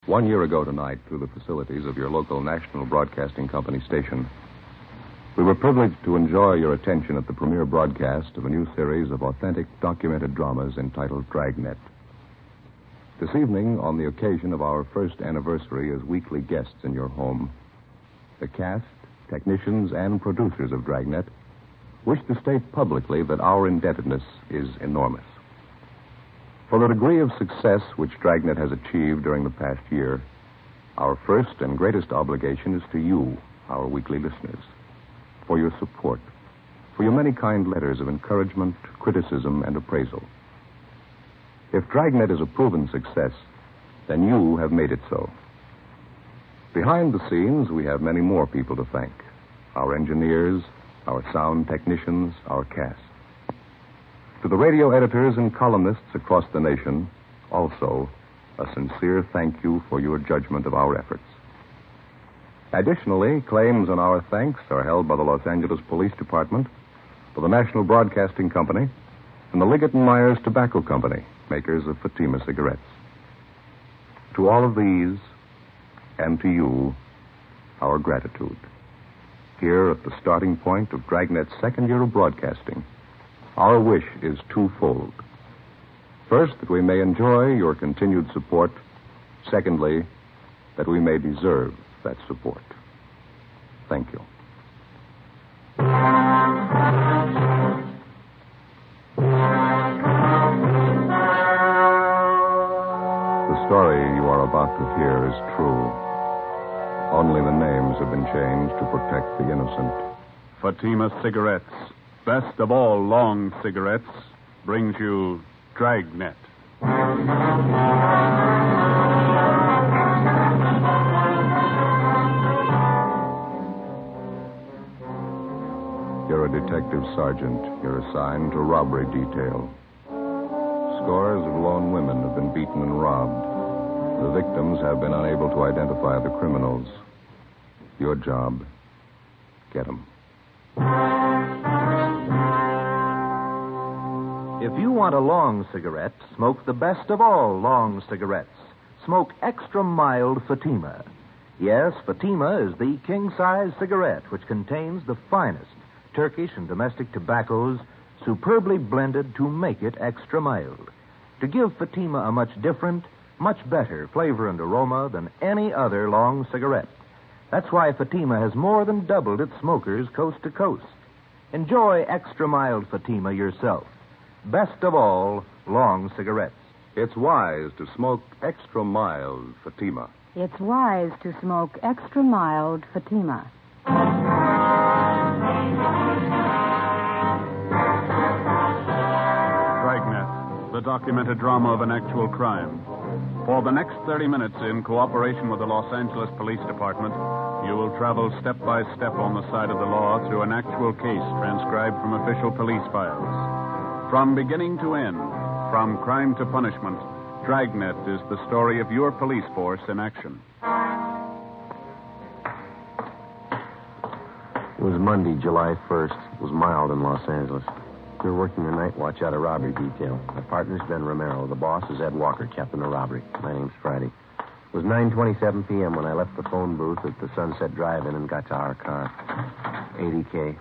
1 year ago tonight, through the facilities of your local National Broadcasting Company station, we were privileged to enjoy your attention at the premiere broadcast of a new series of authentic documented dramas entitled Dragnet. This evening, on the occasion of our first anniversary as weekly guests in your home, the cast, technicians, and producers of Dragnet wish to state publicly that our indebtedness is enormous. For the degree of success which Dragnet has achieved during the past year, our first and greatest obligation is to you, our weekly listeners, for your support, for your many kind letters of encouragement, criticism, and appraisal. If Dragnet is a proven success, then you have made it so. Behind the scenes, we have many more people to thank. Our engineers, our sound technicians, our cast. To the radio editors and columnists across the nation, also, a sincere thank you for your judgment of our efforts. Additionally, claims on our thanks are held by the Los Angeles Police Department, for the National Broadcasting Company, and the Liggett & Myers Tobacco Company, makers of Fatima cigarettes. To all of these, and to you, our gratitude. Here at the starting point of Dragnet's second year of broadcasting, our wish is twofold. First, that we may enjoy your continued support. Secondly, that we may deserve that support. Thank you. The story you are about to hear is true. Only the names have been changed to protect the innocent. Fatima Cigarettes, best of all long cigarettes, brings you Dragnet. You're a detective sergeant. You're assigned to robbery detail. Scores of lone women have been beaten and robbed. The victims have been unable to identify the criminals. Your job, get them. If you want a long cigarette, smoke the best of all long cigarettes. Smoke extra mild Fatima. Yes, Fatima is the king-size cigarette which contains the finest Turkish and domestic tobaccos superbly blended to make it extra mild. To give Fatima a much different, much better flavor and aroma than any other long cigarette. That's why Fatima has more than doubled its smokers coast to coast. Enjoy extra mild Fatima yourself. Best of all, long cigarettes. It's wise to smoke extra mild Fatima. It's wise to smoke extra mild Fatima. Dragnet, the documented drama of an actual crime. For the next 30 minutes, in cooperation with the Los Angeles Police Department, you will travel step by step on the side of the law through an actual case transcribed from official police files. From beginning to end, from crime to punishment, Dragnet is the story of your police force in action. It was Monday, July 1st. It was mild in Los Angeles. We were working the night watch out of robbery detail. My partner's Ben Romero. The boss is Ed Walker, captain of robbery. My name's Friday. It was 9:27 p.m. when I left the phone booth at the Sunset Drive-In and got to our car. 80K.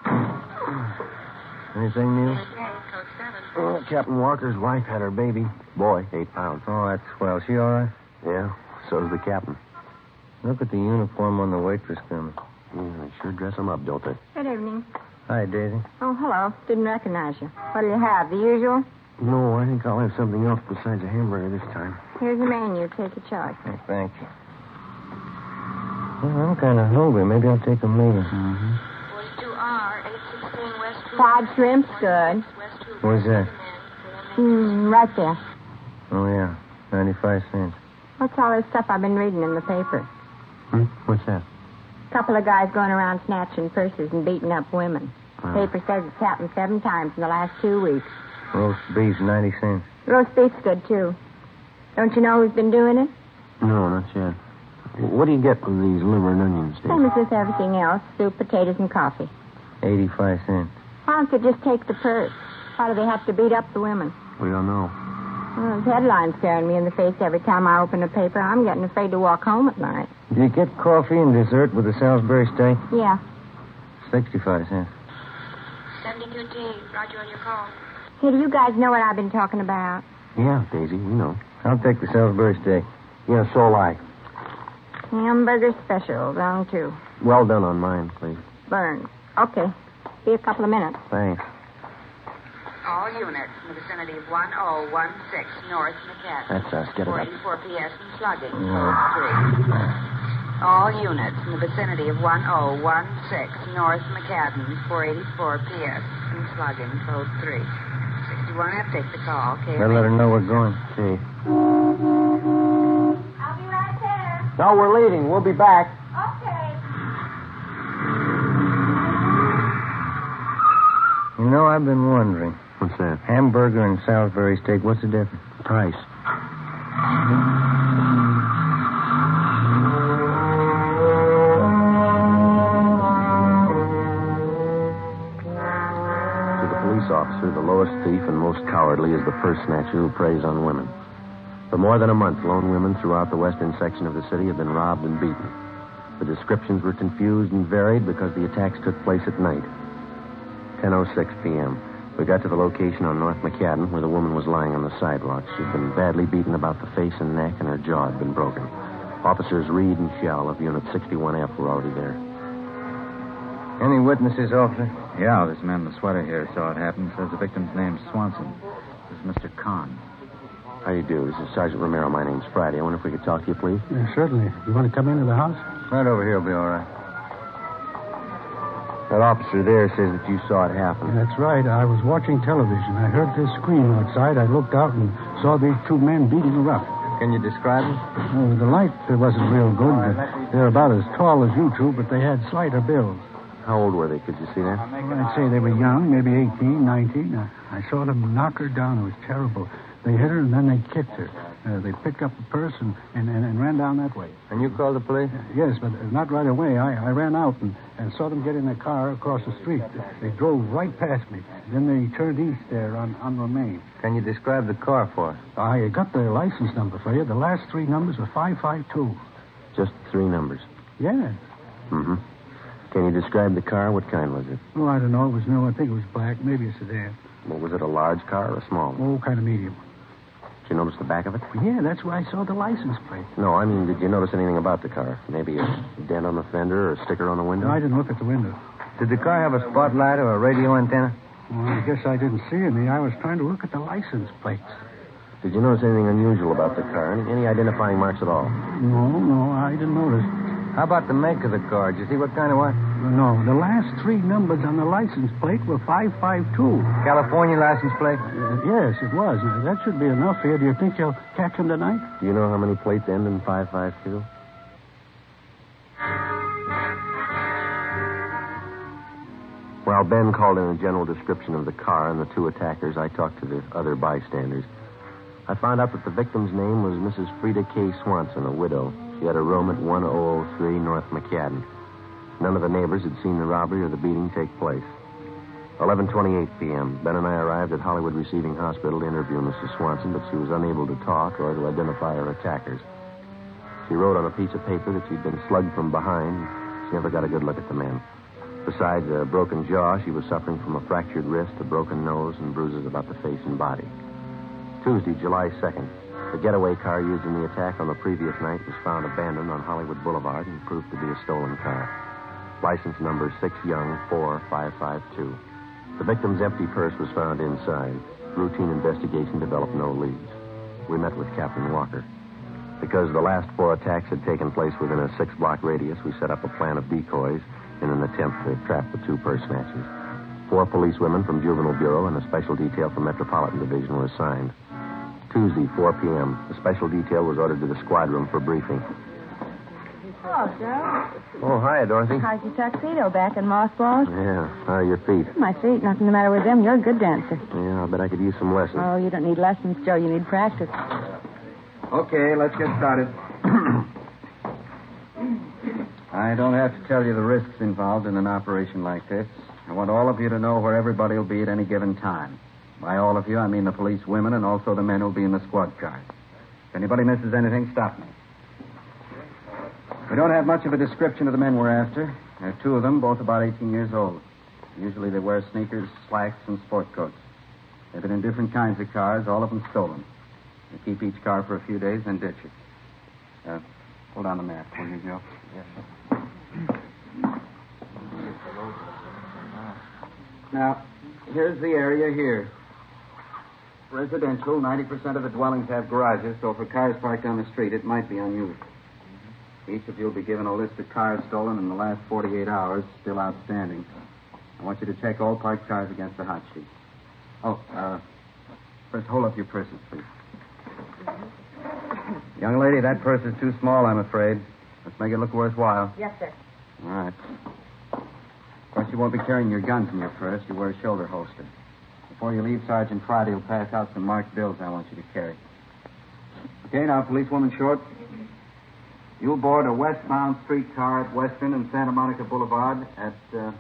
Anything, Neil? Oh, Captain Walker's wife had her baby. Boy, 8 pounds. Oh, that's swell. She all right? Yeah, so's the captain. Look at the uniform on the waitress coming. Yeah, they sure dress them up, don't they? Good evening. Hi, Daisy. Oh, hello. Didn't recognize you. What'll you have? The usual? No, I think I'll have something else besides a hamburger this time. Here's the menu. Take your choice. Oh, thank you. Well, I'm kind of hungry. Maybe I'll take them later. 42R, 816 West. Fried shrimp's good. Where's that? Right there. Oh, yeah. 95 cents. What's all this stuff I've been reading in the paper? What's that? Couple of guys going around snatching purses and beating up women. Paper says it's happened 7 times in the last 2 weeks. Roast beef, 90 cents. Roast beef's good, too. Don't you know who's been doing it? No, not yet. What do you get with these liver and onions, Dave? Same as with everything else. Soup, potatoes, and coffee. 85 cents. Why don't they just take the purse? Why do they have to beat up the women? We don't know. Well, the headline's staring me in the face every time I open a paper. I'm getting afraid to walk home at night. Do you get coffee and dessert with the Salisbury steak? Yeah. 65 cents. 72T. Roger on your call. Hey, do you guys know what I've been talking about? Yeah, Daisy, we know. I'll take the Salisbury steak. Yeah, so will I. Hamburger special, round 2. Well done on mine, please. Burns. Okay. Be a couple of minutes. Thanks. All units in the vicinity of 1016 North McCadden. That's us. Get it up. 484 PS and slugging. Code 3. All units in the vicinity of 1016 North McCadden. 484 PS and slugging. Code 3. 61F, take the call. Okay. Better let her know we're going. See. I'll be right there. No, we're leaving. We'll be back. Okay. You know, I've been wondering. What's that? Hamburger and Salisbury steak, what's the difference? Price. To the police officer, the lowest thief and most cowardly is the purse snatcher who preys on women. For more than a month, lone women throughout the western section of the city have been robbed and beaten. The descriptions were confused and varied because the attacks took place at night. 10:06 p.m. We got to the location on North McCadden where the woman was lying on the sidewalk. She'd been badly beaten about the face and neck, and her jaw had been broken. Officers Reed and Shell of Unit 61F were already there. Any witnesses, officer? Yeah, this man in the sweater here saw it happen. Says the victim's name's Swanson. This is Mr. Kahn. How do you do? This is Sergeant Romero. My name's Friday. I wonder if we could talk to you, please. Yeah, certainly. You want to come into the house? Right over here will be all right. That officer there says that you saw it happen. That's right. I was watching television. I heard this scream outside. I looked out and saw these two men beating her up. Can you describe them? Oh, the light wasn't real good. They're about as tall as you two, but they had slighter builds. How old were they? Could you see that? Well, I'd say they were young, maybe 18, 19. I saw them knock her down. It was terrible. They hit her and then they kicked her. They picked up the purse and ran down that way. And you called the police? Yes, but not right away. I ran out and saw them get in a car across the street. They drove right past me. Then they turned east there on Romaine. Can you describe the car for us? I got the license number for you. The last 3 numbers are 552. Just 3 numbers. Yeah. Mm-hmm. Can you describe the car? What kind was it? Oh, I don't know. It was new. I think it was black. Maybe a sedan. Well, was it a large car or a small one? Oh, kind of medium. Did you notice the back of it? Yeah, that's where I saw the license plate. No, I mean, did you notice anything about the car? Maybe a dent on the fender or a sticker on the window? No, I didn't look at the window. Did the car have a spotlight or a radio antenna? Well, I guess I didn't see any. I was trying to look at the license plates. Did you notice anything unusual about the car? Any identifying marks at all? No, I didn't notice. How about the make of the car? Did you see what kind of what? No, the last 3 numbers on the license plate were 552. California license plate? Yes, it was. That should be enough here. Do you think you'll catch him tonight? Do you know how many plates end in 552? While Ben called in a general description of the car and the 2 attackers, I talked to the other bystanders. I found out that the victim's name was Mrs. Frida K. Swanson, a widow. She had a room at 1003 North McCadden. None of the neighbors had seen the robbery or the beating take place. 11:28 p.m. Ben and I arrived at Hollywood Receiving Hospital to interview Mrs. Swanson, but she was unable to talk or to identify her attackers. She wrote on a piece of paper that she'd been slugged from behind. She never got a good look at the men. Besides a broken jaw, she was suffering from a fractured wrist, a broken nose, and bruises about the face and body. Tuesday, July 2nd. The getaway car used in the attack on the previous night was found abandoned on Hollywood Boulevard and proved to be a stolen car. License number 6 Young 4552. The victim's empty purse was found inside. Routine investigation developed no leads. We met with Captain Walker. Because the last 4 attacks had taken place within a 6-block radius, we set up a plan of decoys in an attempt to trap the 2 purse snatchers. 4 policewomen from Juvenile Bureau and a special detail from Metropolitan Division were assigned. Tuesday, 4 p.m. The special detail was ordered to the squad room for briefing. Oh, Joe. Oh, hi, Dorothy. How's your tuxedo back in mothballs? Yeah, how are your feet? My feet, nothing the matter with them. You're a good dancer. Yeah, I bet I could use some lessons. Oh, you don't need lessons, Joe. You need practice. Okay, let's get started. I don't have to tell you the risks involved in an operation like this. I want all of you to know where everybody will be at any given time. By all of you, I mean the police women and also the men who'll be in the squad cars. If anybody misses anything, stop me. We don't have much of a description of the men we're after. There are two of them, both about 18 years old. Usually they wear sneakers, slacks, and sport coats. They've been in different kinds of cars, all of them stolen. They keep each car for a few days, then ditch it. Hold on the map, will you, Joe? Yes, sir. Now, here's the area here. Residential, 90% of the dwellings have garages, so for cars parked on the street, it might be unused. Each of you will be given a list of cars stolen in the last 48 hours, still outstanding. I want you to check all parked cars against the hot sheet. First, hold up your purses, please. Young lady, that purse is too small, I'm afraid. Let's make it look worthwhile. Yes, sir. All right. Of course, you won't be carrying your guns in your purse. You wear a shoulder holster. Before you leave, Sergeant Friday will pass out some marked bills I want you to carry. Okay, now, policewoman Short. You'll board a westbound streetcar at Western and Santa Monica Boulevard at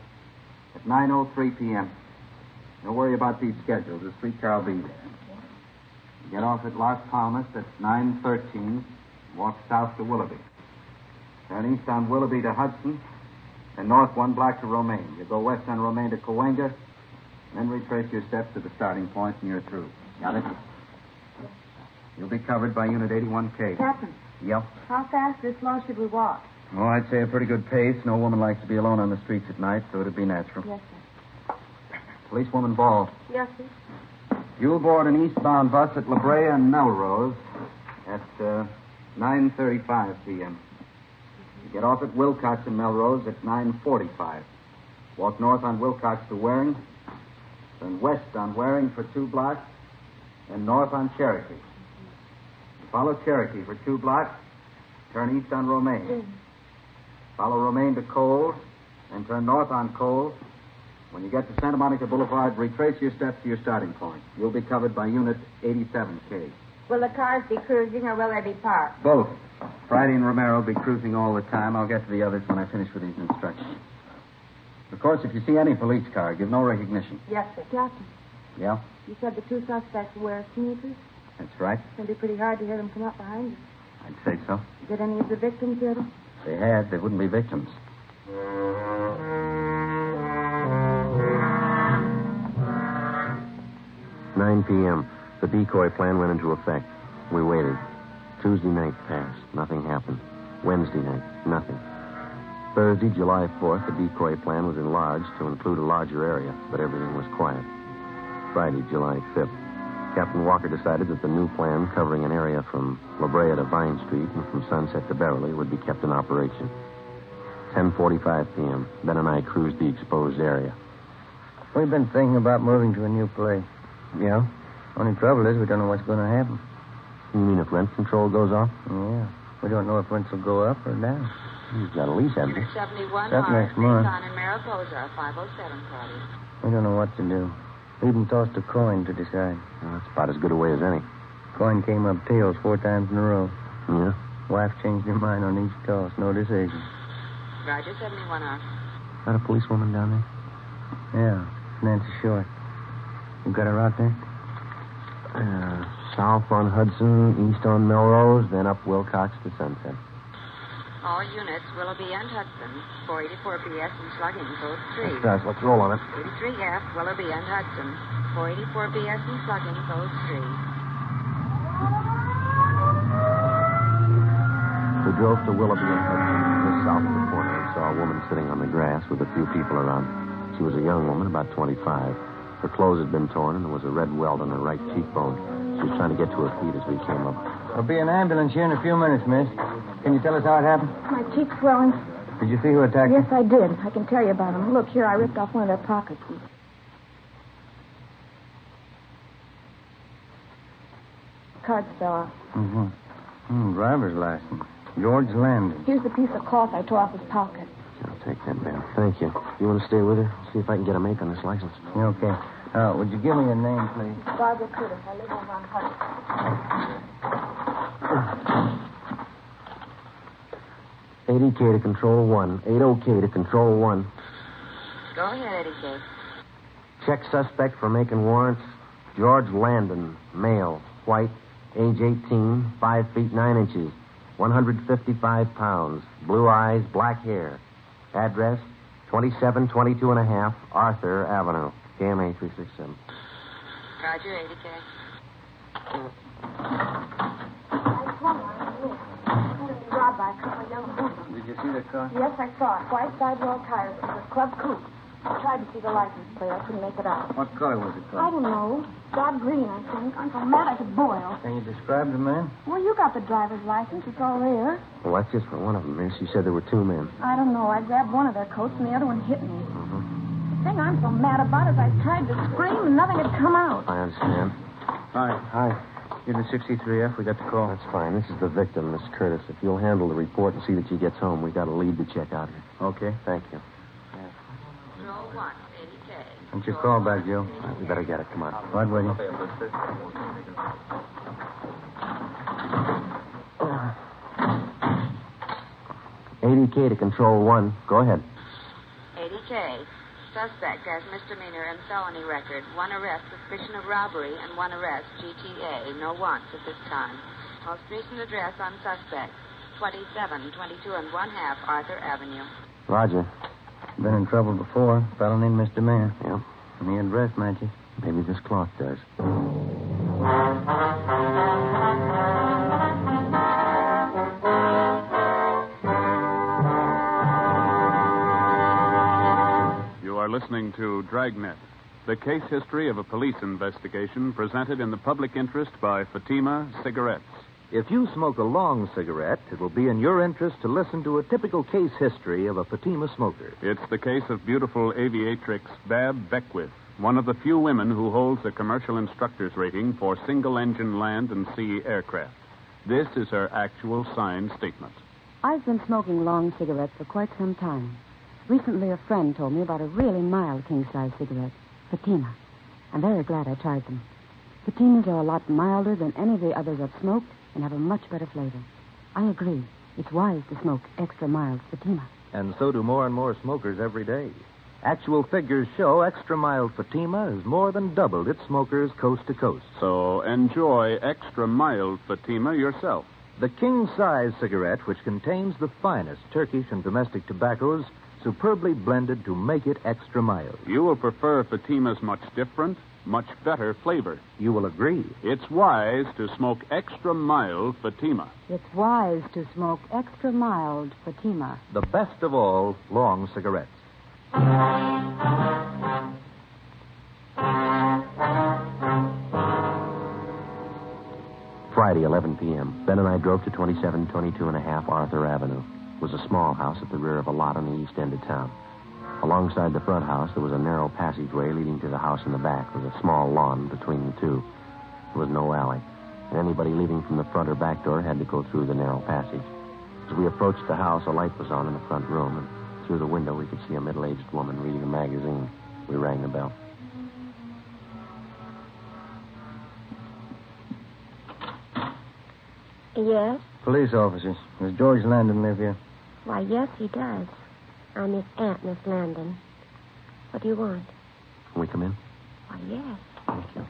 9:03 p.m. Don't worry about these schedules. The streetcar will be there. You get off at Las Palmas at 9:13. Walk south to Willoughby. Turn east on Willoughby to Hudson, and north one block to Romaine. You go west on Romaine to Cahuenga, then retrace your steps to the starting point, and you're through. Got it? You'll be covered by Unit 81K. Captain. Yep. How fast or slow should we walk? Oh, I'd say a pretty good pace. No woman likes to be alone on the streets at night, so it'd be natural. Yes, sir. Policewoman Ball. Yes, sir. You'll board an eastbound bus at La Brea and Melrose at 9:35 p.m. You get off at Wilcox and Melrose at 9:45. Walk north on Wilcox to Waring, then west on Waring for 2 blocks, and north on Cherokee. Follow Cherokee for 2 blocks, turn east on Romaine. Follow Romaine to Cole, and turn north on Cole. When you get to Santa Monica Boulevard, retrace your steps to your starting point. You'll be covered by Unit 87K. Will the cars be cruising or will they be parked? Both. Friday and Romero will be cruising all the time. I'll get to the others when I finish with these instructions. Of course, if you see any police car, give no recognition. Yes, sir. Captain, Yeah? you said the 2 suspects wear sneakers? That's right. It's going to be pretty hard to hear them come up behind you. I'd say so. Did any of the victims hear them? If they had, they wouldn't be victims. "9 p.m. The decoy plan went into effect. We waited. Tuesday night passed. Nothing happened. Wednesday night, nothing. Thursday, July 4th, the decoy plan was enlarged to include a larger area, but everything was quiet. Friday, July 5th. Captain Walker decided that the new plan covering an area from La Brea to Vine Street and from Sunset to Beverly would be kept in operation. 10:45 p.m. Ben and I cruised the exposed area. We've been thinking about moving to a new place. Yeah? Only trouble is we don't know what's going to happen. You mean if rent control goes off? Yeah. We don't know if rents will go up or down. You've got a lease, haven't you? Unit 71 That's Mars, next month. on in Mariposa, 507 party. We don't know what to do. We even tossed a coin to decide. Well, that's about as good a way as any. Coin came up tails 4 times in a row. Yeah? Wife changed her mind on each toss. No decision. Roger, 71 off. Is that a policewoman down there? Yeah. Nancy Short. You got her out there? South on Hudson, east on Melrose, then up Wilcox to Sunset. All units, Willoughby and Hudson, 484 PS and Slugging, code 3. That's let's roll on it. 83F, Willoughby and Hudson, 484 PS and Slugging, code 3. We drove to Willoughby and Hudson. Just south of the corner, we saw a woman sitting on the grass with a few people around. She was a young woman, about 25. Her clothes had been torn, and there was a red welt on her right cheekbone. She was trying to get to her feet as we came up. There'll be an ambulance here in a few minutes, miss. Can you tell us how it happened? My cheek's swelling. Did you see who attacked Yes, I did. I can tell you about them. Look, here, I ripped off one of their pockets. Cards fell off. Mm-hmm. Driver's license. George Landon. Here's the piece of cloth I tore off his pocket. I'll take that, Ben. Thank you. You want to stay with her? See if I can get a make on this license. Yeah, okay. Would you give me your name, please? Barbara Curtis. I live over on Hudson. 80K to control 1. 80K to control 1. Go ahead, Eddie K. Check suspect for making warrants. George Landon, male, white, age 18, 5 feet 9 inches, 155 pounds, blue eyes, black hair. Address, 2722 and a half Arthur Avenue, KMA 367. Roger, 80K. Robbed by a couple of young hoodlums. Did you see the car? Yes, I saw it. White sidewall tires. It was a club coupe. I tried to see the license plate. I couldn't make it out. What color was it, I don't know. Dark green, I think. I'm so mad I could boil. Can you describe the man? Well, you got the driver's license. It's all there. Well, that's just for one of them, miss. You said there were 2 men. I don't know. I grabbed one of their coats and the other one hit me. Mm-hmm. The thing I'm so mad about is I tried to scream and nothing had come out. I understand. Hi. Hi. You're the 63F. We got the call. That's fine. This is the victim, Miss Curtis. If you'll handle the report and see that she gets home, we got a lead to check out here. Okay. Thank you. Roll 1, 80K. What's your call back, Joe? All right, we better get it. Come on. Right with you. $80K to control 1. Go ahead. 80K. Suspect has misdemeanor and felony record. 1 arrest, suspicion of robbery, and 1 arrest, GTA. No warrants at this time. Most recent address on suspect, 2722 and 1/2 Arthur Avenue. Roger. Been in trouble before. Felony and misdemeanor. Yeah. And the address matches. Maybe this clock does. You are listening to Dragnet, the case history of a police investigation presented in the public interest by Fatima Cigarettes. If you smoke a long cigarette, it will be in your interest to listen to a typical case history of a Fatima smoker. It's the case of beautiful aviatrix Bab Beckwith, one of the few women who holds a commercial instructor's rating for single-engine land and sea aircraft. This is her actual signed statement. I've been smoking long cigarettes for quite some time. Recently, a friend told me about a really mild king-size cigarette, Fatima. I'm very glad I tried them. Fatimas are a lot milder than any of the others I've smoked and have a much better flavor. I agree. It's wise to smoke extra mild Fatima. And so do more and more smokers every day. Actual figures show extra mild Fatima has more than doubled its smokers coast to coast. So enjoy extra mild Fatima yourself. The king-size cigarette, which contains the finest Turkish and domestic tobaccos, superbly blended to make it extra mild. You will prefer Fatima's much different, much better flavor. You will agree. It's wise to smoke extra mild Fatima. It's wise to smoke extra mild Fatima. The best of all long cigarettes. Friday, 11 p.m. Ben and I drove to 2722 and a half Arthur Avenue. It was a small house at the rear of a lot on the east end of town. Alongside the front house, there was a narrow passageway leading to the house in the back with a small lawn between the two. There was no alley, and anybody leaving from the front or back door had to go through the narrow passage. As we approached the house, a light was on in the front room, and through the window we could see a middle-aged woman reading a magazine. We rang the bell. Yes? Police officers. Does George Landon live here? Why, yes, he does. I'm his aunt, Miss Landon. What do you want? Can we come in? Why, yes. Thank you.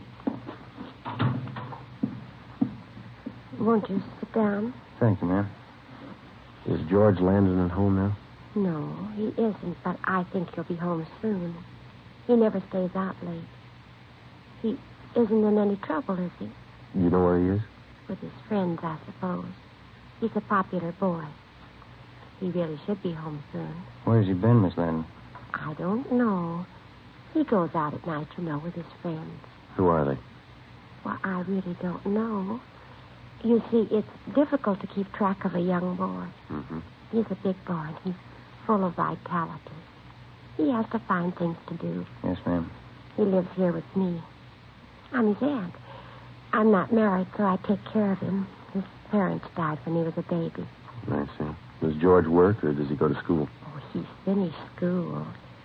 Won't you sit down? Thank you, ma'am. Is George Landon at home now? No, he isn't, but I think he'll be home soon. He never stays out late. He isn't in any trouble, is he? You know where he is? With his friends, I suppose. He's a popular boy. He really should be home soon. Where's he been, Miss Landon? I don't know. He goes out at night, you know, with his friends. Who are they? Well, I really don't know. You see, it's difficult to keep track of a young boy. Mm-hmm. He's a big boy, and he's full of vitality. He has to find things to do. Yes, ma'am. He lives here with me. I'm his aunt. I'm not married, so I take care of him. His parents died when he was a baby. I see. Does George work, or does he go to school? Oh, he's finished school.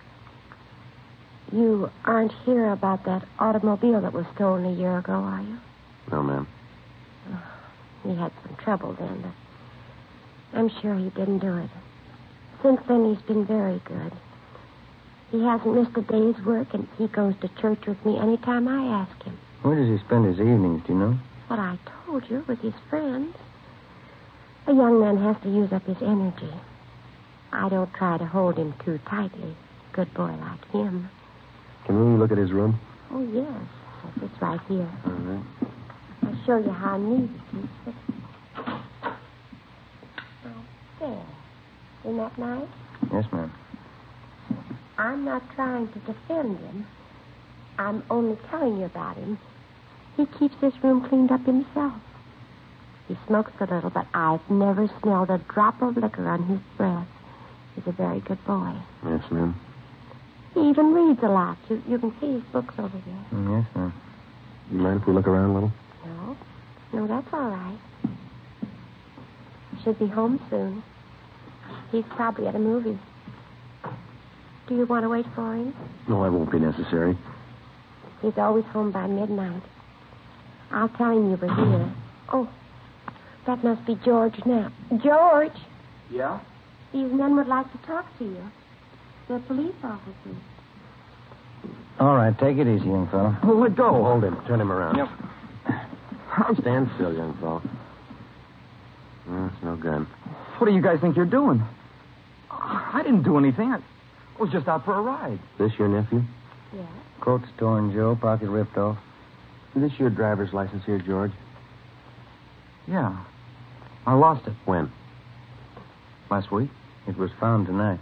You aren't here about that automobile that was stolen a year ago, are you? No, ma'am. He had some trouble then, but I'm sure he didn't do it. Since then, he's been very good. He hasn't missed a day's work, and he goes to church with me any time I ask him. Where does he spend his evenings, do you know? What I told you, with his friends. A young man has to use up his energy. I don't try to hold him too tightly. Good boy like him. Can we look at his room? Oh, yes. Yes, it's right here. All right. I'll show you how neat it is. There. Isn't that nice? Yes, ma'am. I'm not trying to defend him. I'm only telling you about him. He keeps this room cleaned up himself. He smokes a little, but I've never smelled a drop of liquor on his breath. He's a very good boy. Yes, ma'am. He even reads a lot. You can see his books over there. Yes, ma'am. You mind if we look around a little? No, that's all right. Should be home soon. He's probably at a movie. Do you want to wait for him? No, that won't be necessary. He's always home by midnight. I'll tell him you were here. Oh, that must be George now. George! Yeah? These men would like to talk to you. They're police officers. All right, take it easy, young fellow. Well, let go. Hold him. Turn him around. Yep. Stand still, young fellow. It's no gun. What do you guys think you're doing? I didn't do anything. I was just out for a ride. This your nephew? Yeah. Coat torn, Joe. Pocket ripped off. Is this your driver's license here, George? Yeah. I lost it. When? Last week. It was found tonight.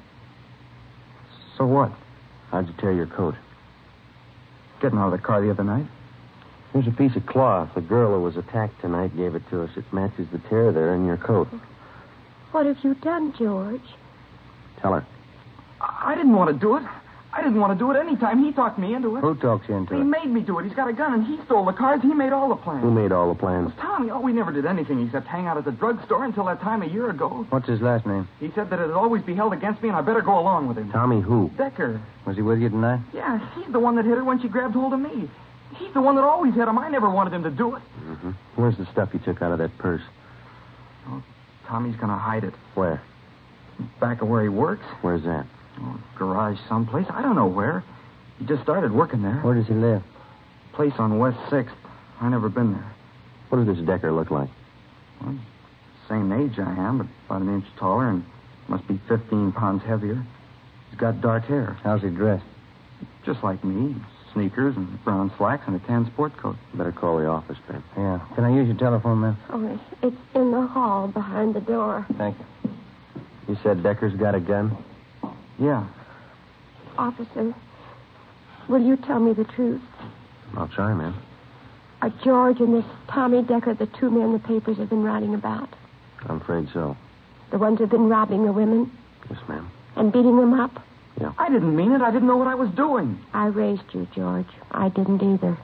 So what? How'd you tear your coat? Getting out of the car the other night. Here's a piece of cloth. The girl who was attacked tonight gave it to us. It matches the tear there in your coat. What have you done, George? Tell her. I didn't want to do it. I didn't want to do it any time. He talked me into it. Who talked you into He it? made me do it. He's got a gun, and he stole the cars. He made all the plans. Who made all the plans? Tommy. Oh, we never did anything except hang out at the drugstore until that time a year ago. What's his last name? He said that it'd always be held against me, and I better go along with him. Tommy who? Decker. Was he with you tonight? Yeah, he's the one that hit her when she grabbed hold of me. He's the one that always hit him. I never wanted him to do it. Mm-hmm. Where's the stuff you took out of that purse? Oh, Tommy's going to hide it. Where? Back of where he works. Where's that? Oh, garage someplace. I don't know where. He just started working there. Where does he live? Place on West 6th. I never been there. What does this Decker look like? Well, same age I am, but about an inch taller and must be 15 pounds heavier. He's got dark hair. How's he dressed? Just like me. Sneakers and brown slacks and a tan sport coat. Better call the office, Ben. Yeah. Can I use your telephone, ma'am? Oh, it's in the hall behind the door. Thank you. You said Decker's got a gun? Yeah. Officer, will you tell me the truth? I'll try, ma'am. Are George and this Tommy Decker the two men the papers have been writing about? I'm afraid so. The ones who've been robbing the women? Yes, ma'am. And beating them up? Yeah. I didn't mean it. I didn't know what I was doing. I raised you, George. I didn't either.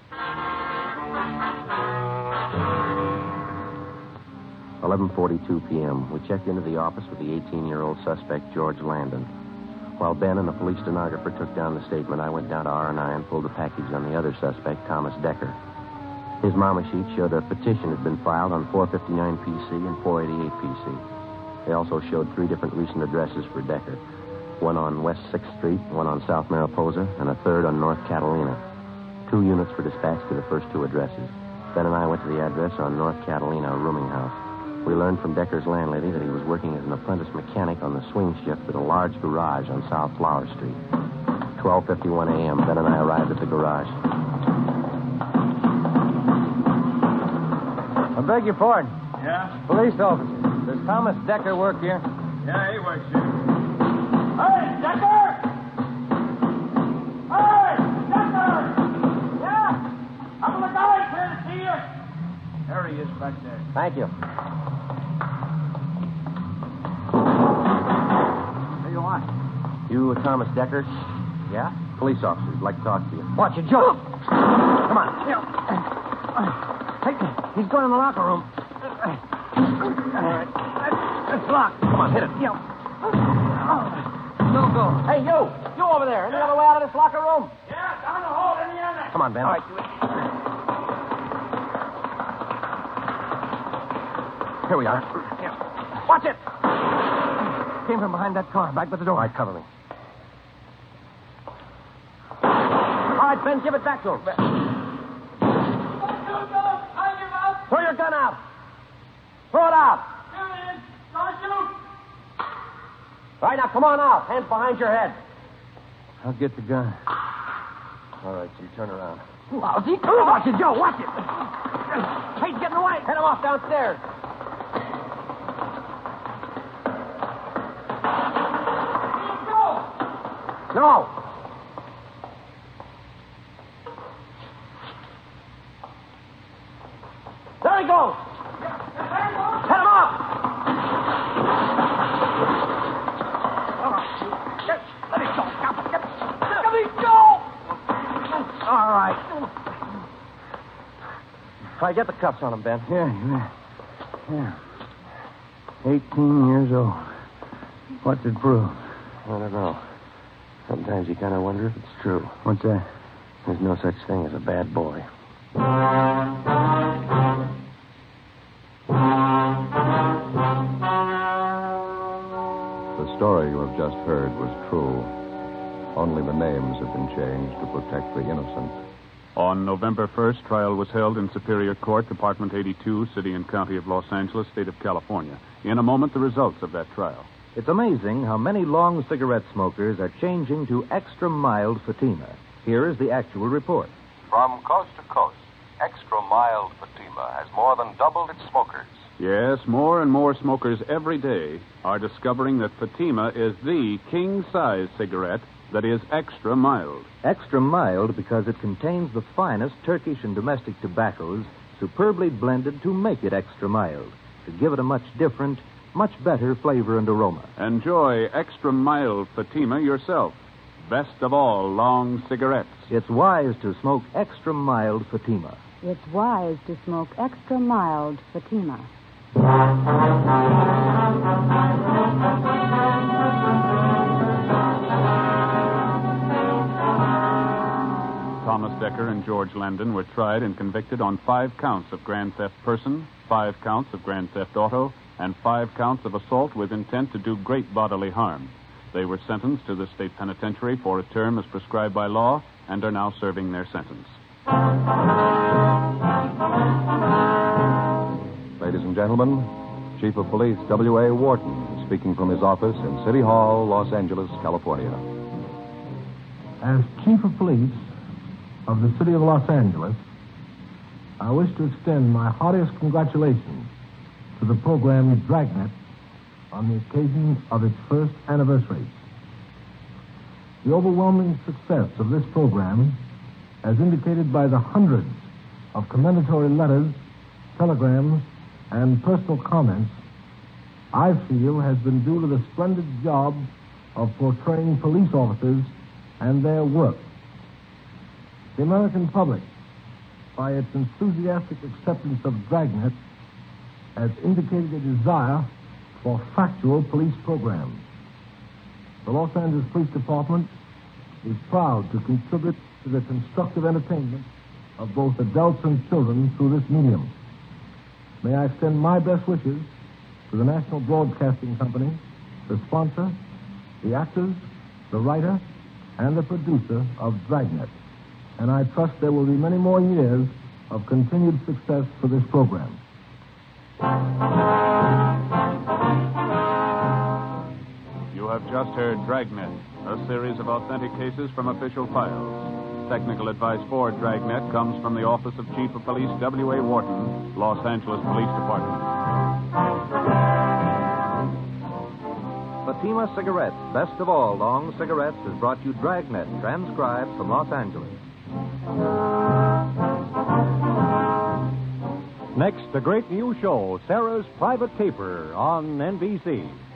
$11:42 p.m. We checked into the office with the 18-year-old suspect, George Landon. While Ben and the police stenographer took down the statement, I went down to R&I and pulled a package on the other suspect, Thomas Decker. His mama sheet showed a petition had been filed on 459 PC and 488 PC. They also showed 3 different recent addresses for Decker. One on West 6th Street, one on South Mariposa, and a third on North Catalina. 2 units were dispatched to the first 2 addresses. Ben and I went to the address on North Catalina, a rooming house. We learned from Decker's landlady that he was working as an apprentice mechanic on the swing shift at a large garage on South Flower Street. 12:51 a.m., Ben and I arrived at the garage. I beg your pardon. Yeah? Police officer. Does Thomas Decker work here? Yeah, he works here. Hey, Decker! Hey, Decker! Yeah? I'm the guy here to see you. There he is back there. Thank you. What do you want? You Thomas Decker? Yeah? Police officer. I'd like to talk to you. Watch it, Joe. Come on. Hey, he's going in the locker room. All right. It's locked. Come on, hit it. No go. Hey, you. You over there. Any other way out of this locker room? Yeah, down the hall in the other. Come on, Ben. All right. Here we are. Yeah. Watch it. Came from behind that car. Back to the door. All right, cover me. All right, Ben, give it back to him. your gun out. Throw it out. Here it is. Don't shoot. All right, now come on out. Hands behind your head. I'll get the gun. All right, you turn around. Lousy. Watch it, Joe. Watch it. He's getting away. Head him off downstairs. No. There he goes. Head him off. Let me go. Let me go. All right. All right, get the cuffs on him, Ben. Yeah. 18 years old. What's it prove? I don't know. Sometimes you kind of wonder if it's true. What's that? There's no such thing as a bad boy. The story you have just heard was true. Only the names have been changed to protect the innocent. On November 1st, trial was held in Superior Court, Department 82, City and County of Los Angeles, State of California. In a moment, the results of that trial. It's amazing how many long cigarette smokers are changing to extra mild Fatima. Here is the actual report. From coast to coast, extra mild Fatima has more than doubled its smokers. Yes, more and more smokers every day are discovering that Fatima is the king-size cigarette that is extra mild. Extra mild because it contains the finest Turkish and domestic tobaccos superbly blended to make it extra mild, to give it a much different, much better flavor and aroma. Enjoy extra mild Fatima yourself. Best of all, long cigarettes. It's wise to smoke extra mild Fatima. It's wise to smoke extra mild Fatima. Thomas Decker and George Landon were tried and convicted on 5 counts of grand theft person, 5 counts of grand theft auto, and 5 counts of assault with intent to do great bodily harm. They were sentenced to the state penitentiary for a term as prescribed by law and are now serving their sentence. Ladies and gentlemen, Chief of Police W.A. Wharton speaking from his office in City Hall, Los Angeles, California. As Chief of Police of the City of Los Angeles, I wish to extend my heartiest congratulations to the program Dragnet on the occasion of its first anniversary. The overwhelming success of this program, as indicated by the hundreds of commendatory letters, telegrams, and personal comments, I feel has been due to the splendid job of portraying police officers and their work. The American public, by its enthusiastic acceptance of Dragnet, has indicated a desire for factual police programs. The Los Angeles Police Department is proud to contribute to the constructive entertainment of both adults and children through this medium. May I extend my best wishes to the National Broadcasting Company, the sponsor, the actors, the writer, and the producer of Dragnet. And I trust there will be many more years of continued success for this program. You have just heard Dragnet, a series of authentic cases from official files. Technical advice for Dragnet comes from the Office of Chief of Police W.A. Wharton, Los Angeles Police Department. Fatima Cigarettes, best of all long cigarettes, has brought you Dragnet, transcribed from Los Angeles. Next, the great new show, Sarah's Private Caper, on NBC.